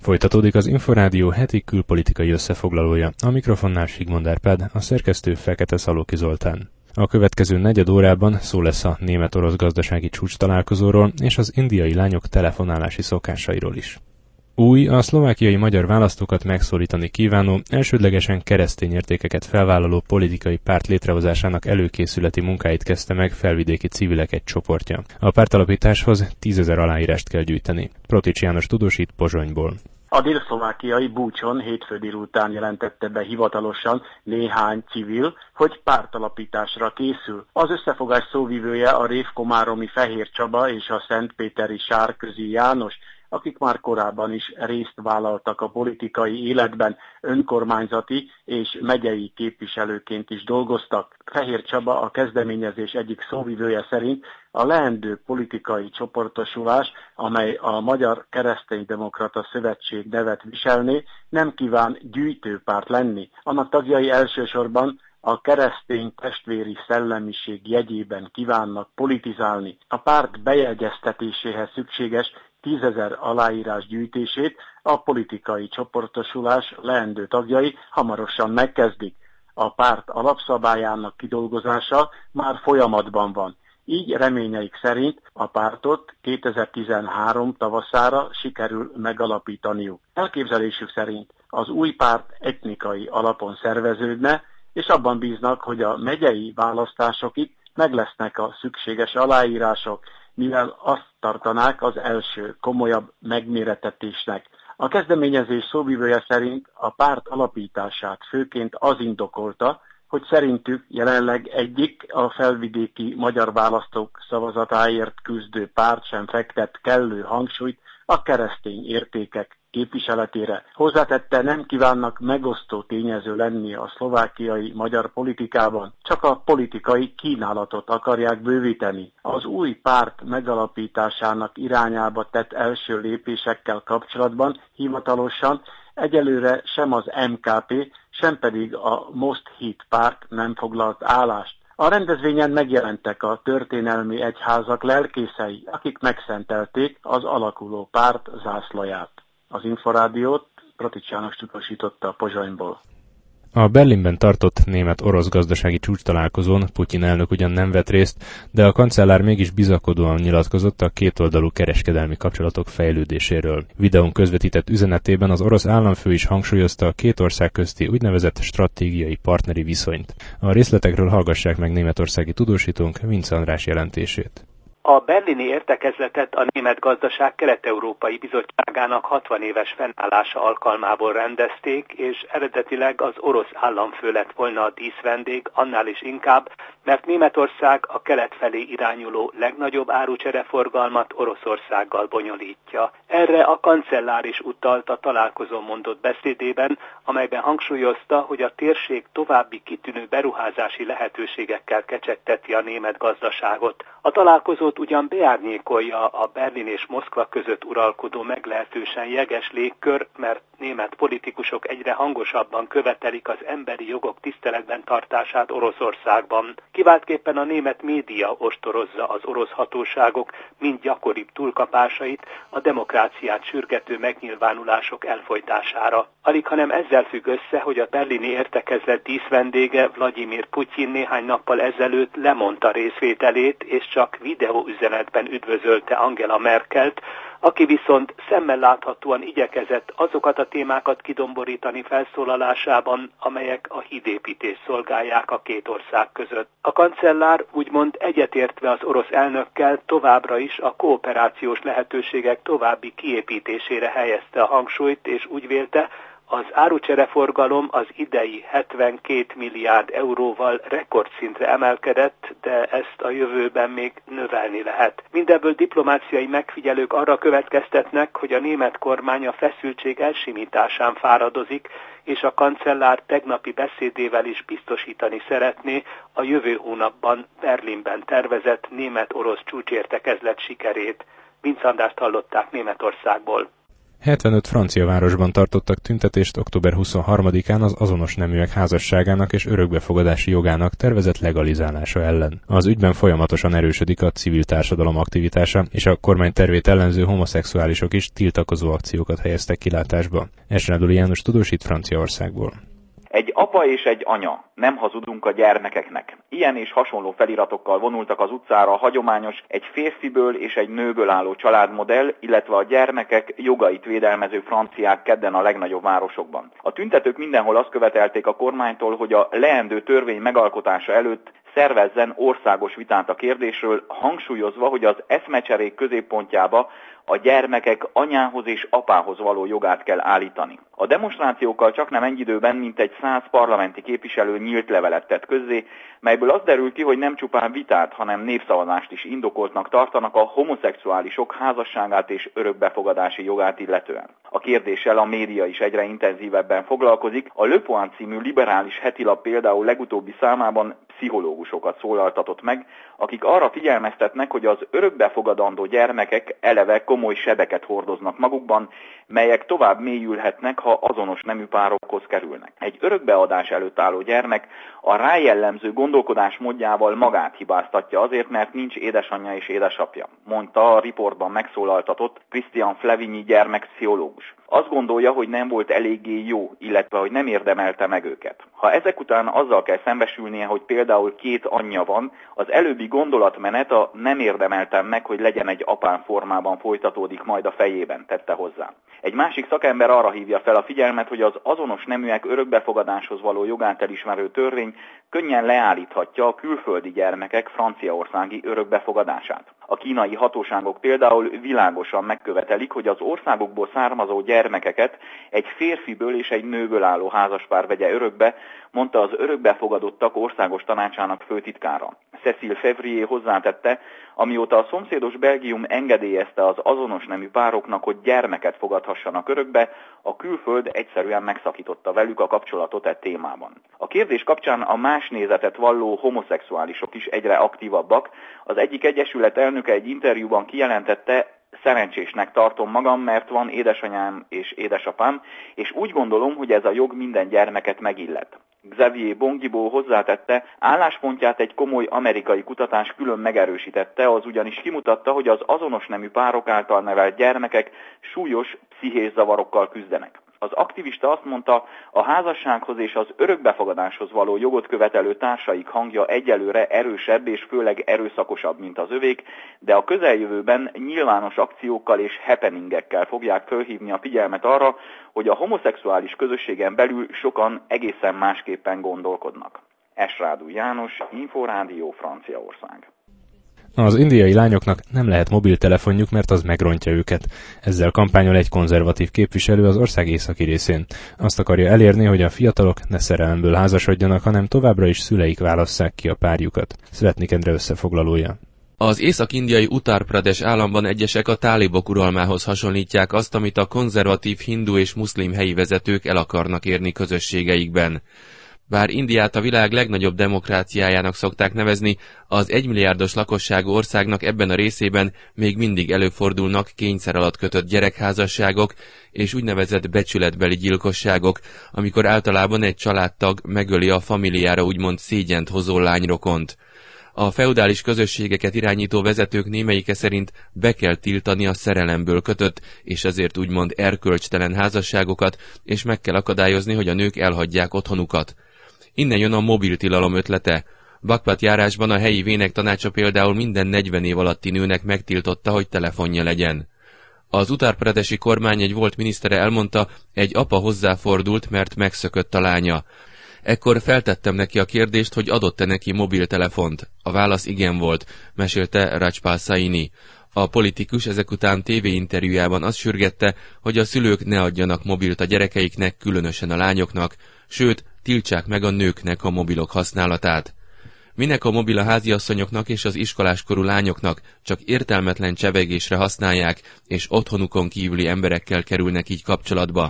Folytatódik az Inforádió heti külpolitikai összefoglalója. A mikrofonnál Sigmond Árpád, a szerkesztő Fekete Szalóki Zoltán. A következő negyed órában szó lesz a német-orosz gazdasági csúcstalálkozóról és az indiai lányok telefonálási szokásairól is. Új, a szlovákiai magyar választókat megszólítani kívánó, elsődlegesen keresztény értékeket felvállaló politikai párt létrehozásának előkészületi munkáit kezdte meg felvidéki civilek egy csoportja. A pártalapításhoz 10 000 aláírást kell gyűjteni. Protics János tudósít Pozsonyból. A délszlovákiai Búcson hétfő délután jelentette be hivatalosan néhány civil, hogy pártalapításra készül. Az összefogás szóvivője a révkomáromi Fehér Csaba és a szentpéteri Sárközi János, akik már korábban is részt vállaltak a politikai életben, önkormányzati és megyei képviselőként is dolgoztak. Fehér Csaba, a kezdeményezés egyik szóvivője szerint a leendő politikai csoportosulás, amely a Magyar Kereszténydemokrata Szövetség nevet viselné, nem kíván gyűjtőpárt lenni. Annak tagjai elsősorban a keresztény testvéri szellemiség jegyében kívánnak politizálni. A párt bejegyeztetéséhez szükséges 10 000 aláírás gyűjtését a politikai csoportosulás leendő tagjai hamarosan megkezdik. A párt alapszabályának kidolgozása már folyamatban van. Így reményeik szerint a pártot 2013 tavaszára sikerül megalapítaniuk. Elképzelésük szerint az új párt etnikai alapon szerveződne, és abban bíznak, hogy a megyei választásokig meg lesznek a szükséges aláírások, mivel azt tartanák az első komolyabb megmérettetésnek. A kezdeményezés szóvivője szerint a párt alapítását főként az indokolta, hogy szerintük jelenleg egyik a felvidéki magyar választók szavazatáért küzdő párt sem fektet kellő hangsúlyt a keresztény értékek képviseletére. Hozzátette, nem kívánnak megosztó tényező lenni a szlovákiai magyar politikában, csak a politikai kínálatot akarják bővíteni. Az új párt megalapításának irányába tett első lépésekkel kapcsolatban hivatalosan egyelőre sem az MKP, sem pedig a Most Hit párt nem foglalt állást. A rendezvényen megjelentek a történelmi egyházak lelkészei, akik megszentelték az alakuló párt zászlaját. Az Inforádiót Protics János tudósította Pozsonyból. A Berlinben tartott német-orosz gazdasági csúcstalálkozón Putyin elnök ugyan nem vett részt, de a kancellár mégis bizakodóan nyilatkozott a kétoldalú kereskedelmi kapcsolatok fejlődéséről. Videón közvetített üzenetében az orosz államfő is hangsúlyozta a két ország közti úgynevezett stratégiai partneri viszonyt. A részletekről hallgassák meg németországi tudósítónk Vince András jelentését. A berlini értekezletet a Német Gazdaság Kelet-Európai Bizottságának 60 éves fennállása alkalmából rendezték, és eredetileg az orosz államfő lett volna a díszvendég, annál is inkább, mert Németország a kelet felé irányuló legnagyobb árucsereforgalmat Oroszországgal bonyolítja. Erre a kancellár is utalt a találkozón mondott beszédében, amelyben hangsúlyozta, hogy a térség további kitűnő beruházási lehetőségekkel kecsegteti a német gazdaságot. A találkozót ugyan beárnyékolja a Berlin és Moszkva között uralkodó meglehetősen jeges légkör, mert német politikusok egyre hangosabban követelik az emberi jogok tiszteletben tartását Oroszországban. Kiváltképpen a német média ostorozza az orosz hatóságok mind gyakoribb túlkapásait a demokráciát sürgető megnyilvánulások elfojtására. Alighanem ezzel függ össze, hogy a berlini értekezlet díszvendége Vladimir Putyin néhány nappal ezelőtt lemondta részvételét, és csak videóüzenetben üdvözölte Angela Merkelt, aki viszont szemmel láthatóan igyekezett azokat a témákat kidomborítani felszólalásában, amelyek a hídépítést szolgálják a két ország között. A kancellár úgymond egyetértve az orosz elnökkel továbbra is a kooperációs lehetőségek további kiépítésére helyezte a hangsúlyt, és úgy vélte, az árucsereforgalom az idei 72 milliárd euróval rekordszintre emelkedett, de ezt a jövőben még növelni lehet. Mindebből diplomáciai megfigyelők arra következtetnek, hogy a német kormány a feszültség elsimításán fáradozik, és a kancellár tegnapi beszédével is biztosítani szeretné a jövő hónapban Berlinben tervezett német-orosz csúcsértekezlet sikerét. Vince Andrást hallották Németországból. 75 francia városban tartottak tüntetést október 23-án az azonos neműek házasságának és örökbefogadási jogának tervezett legalizálása ellen. Az ügyben folyamatosan erősödik a civil társadalom aktivitása, és a kormány tervét ellenző homoszexuálisok is tiltakozó akciókat helyeztek kilátásba. Esrádoli János tudósít Franciaországból. Egy apa és egy anya, nem hazudunk a gyermekeknek. Ilyen és hasonló feliratokkal vonultak az utcára a hagyományos, egy férfiből és egy nőből álló családmodell, illetve a gyermekek jogait védelmező franciák kedden a legnagyobb városokban. A tüntetők mindenhol azt követelték a kormánytól, hogy a leendő törvény megalkotása előtt szervezzen országos vitát a kérdésről, hangsúlyozva, hogy az eszmecserék középpontjába a gyermekek anyához és apához való jogát kell állítani. A demonstrációkkal csaknem egy időben mintegy 100 parlamenti képviselő nyílt levelet tett közzé, melyből az derül ki, hogy nem csupán vitát, hanem népszavazást is indokoltnak tartanak a homoszexuálisok házasságát és örökbefogadási jogát illetően. A kérdéssel a média is egyre intenzívebben foglalkozik. A Le Point című liberális hetilap például legutóbbi számában pszichológusokat szólaltatott meg, akik arra figyelmeztetnek, hogy az örökbefogadandó gyermekek eleve komoly sebeket hordoznak magukban, melyek tovább mélyülhetnek, ha azonos nemű párokhoz kerülnek. Egy örökbeadás előtt álló gyermek a rájellemző gondolkodásmódjával magát hibáztatja azért, mert nincs édesanyja és édesapja, mondta a riportban megszólaltatott Christian Flavigny gyermekpszichológus. Azt gondolja, hogy nem volt eléggé jó, illetve hogy nem érdemelte meg őket. Ha ezek után azzal kell szembesülnie, hogy például 2 anyja van, az előbbi gondolatmenet a nem érdemeltem meg, hogy legyen egy apám formában folytatódik majd a fejében, tette hozzá. Egy másik szakember arra hívja fel a figyelmet, hogy az azonos neműek örökbefogadáshoz való jogát elismerő törvény könnyen leállíthatja a külföldi gyermekek franciaországi örökbefogadását. A kínai hatóságok például világosan megkövetelik, hogy az országokból származó gyermekeket egy férfiből és egy nőből álló házaspár vegye örökbe, mondta az örökbefogadottak országos tanácsának főtitkára. Cécile Février hozzátette, amióta a szomszédos Belgium engedélyezte az azonos nemű pároknak, hogy gyermeket fogadhassanak örökbe, a külföld egyszerűen megszakította velük a kapcsolatot e témában. A kérdés kapcsán a más nézetet valló homoszexuálisok is egyre aktívabbak. Az egyik egyesület elnöke egy interjúban kijelentette, szerencsésnek tartom magam, mert van édesanyám és édesapám, és úgy gondolom, hogy ez a jog minden gyermeket megillet. Xavier Bongibo hozzátette, álláspontját egy komoly amerikai kutatás külön megerősítette, az ugyanis kimutatta, hogy az azonos nemű párok által nevelt gyermekek súlyos pszichés zavarokkal küzdenek. Az aktivista azt mondta, a házassághoz és az örökbefogadáshoz való jogot követelő társaik hangja egyelőre erősebb és főleg erőszakosabb, mint az övék, de a közeljövőben nyilvános akciókkal és happeningekkel fogják fölhívni a figyelmet arra, hogy a homoszexuális közösségen belül sokan egészen másképpen gondolkodnak. Esrádú János, Inforádió, Franciaország. Az indiai lányoknak nem lehet mobiltelefonjuk, mert az megrontja őket. Ezzel kampányol egy konzervatív képviselő az ország északi részén. Azt akarja elérni, hogy a fiatalok ne szerelemből házasodjanak, hanem továbbra is szüleik válasszák ki a párjukat. Szvetnik Endre összefoglalója. Az észak-indiai Uttar Pradesh államban egyesek a tálibok uralmához hasonlítják azt, amit a konzervatív hindu és muszlim helyi vezetők el akarnak érni közösségeikben. Bár Indiát a világ legnagyobb demokráciájának szokták nevezni, az 1 milliárdos lakosságú országnak ebben a részében még mindig előfordulnak kényszer alatt kötött gyerekházasságok és úgynevezett becsületbeli gyilkosságok, amikor általában egy családtag megöli a familiára úgymond szégyent hozó lányrokont. A feudális közösségeket irányító vezetők némelyike szerint be kell tiltani a szerelemből kötött, és ezért úgymond erkölcstelen házasságokat, és meg kell akadályozni, hogy a nők elhagyják otthonukat. Innen jön a mobiltilalom ötlete. Bakpat járásban a helyi vének tanácsa például minden 40 év alatti nőnek megtiltotta, hogy telefonja legyen. Az Uttar Pradesi kormány egy volt minisztere elmondta, egy apa hozzáfordult, mert megszökött a lánya. Ekkor feltettem neki a kérdést, hogy adott-e neki mobiltelefont. A válasz igen volt, mesélte Rajpal Saini. A politikus ezek után tévéinterjújában azt sürgette, hogy a szülők ne adjanak mobilt a gyerekeiknek, különösen a lányoknak, sőt, tiltsák meg a nőknek a mobilok használatát. Minek a mobil a háziasszonyoknak és az iskoláskorú lányoknak, csak értelmetlen csevegésre használják, és otthonukon kívüli emberekkel kerülnek így kapcsolatba.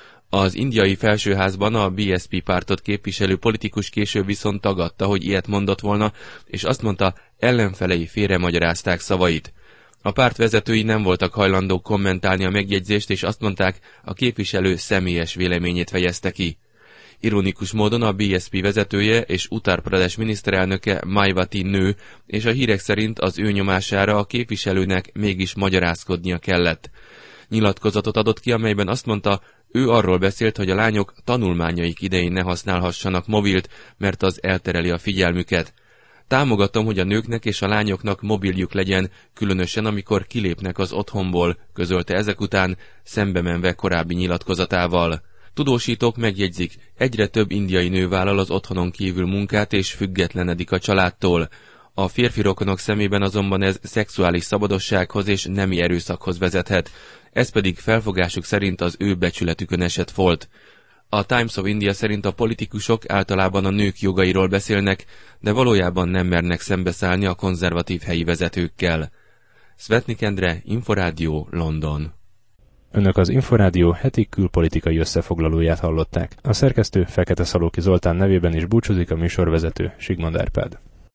Az indiai felsőházban a BSP pártot képviselő politikus később viszont tagadta, hogy ilyet mondott volna, és azt mondta, ellenfelei félremagyarázták szavait. A párt vezetői nem voltak hajlandók kommentálni a megjegyzést, és azt mondták, a képviselő személyes véleményét fejezte ki. Ironikus módon a BSP vezetője és Uttar Pradesh miniszterelnöke Mayawati nő, és a hírek szerint az ő nyomására a képviselőnek mégis magyarázkodnia kellett. Nyilatkozatot adott ki, amelyben azt mondta, ő arról beszélt, hogy a lányok tanulmányaik idején ne használhassanak mobilt, mert az eltereli a figyelmüket. Támogatom, hogy a nőknek és a lányoknak mobiljuk legyen, különösen amikor kilépnek az otthonból, közölte ezek után, szembe menve korábbi nyilatkozatával. Tudósítók megjegyzik, egyre több indiai nő vállal az otthonon kívül munkát és függetlenedik a családtól. A férfi rokonok szemében azonban ez szexuális szabadossághoz és nemi erőszakhoz vezethet, ez pedig felfogásuk szerint az ő becsületükön esett volt. A Times of India szerint a politikusok általában a nők jogairól beszélnek, de valójában nem mernek szembeszállni a konzervatív helyi vezetőkkel. Svetnik Endre, Inforádió, London. Önök az Inforádió heti külpolitikai összefoglalóját hallották. A szerkesztő Fekete Szalóki Zoltán nevében is búcsúzik a műsorvezető Sigmond Árpád.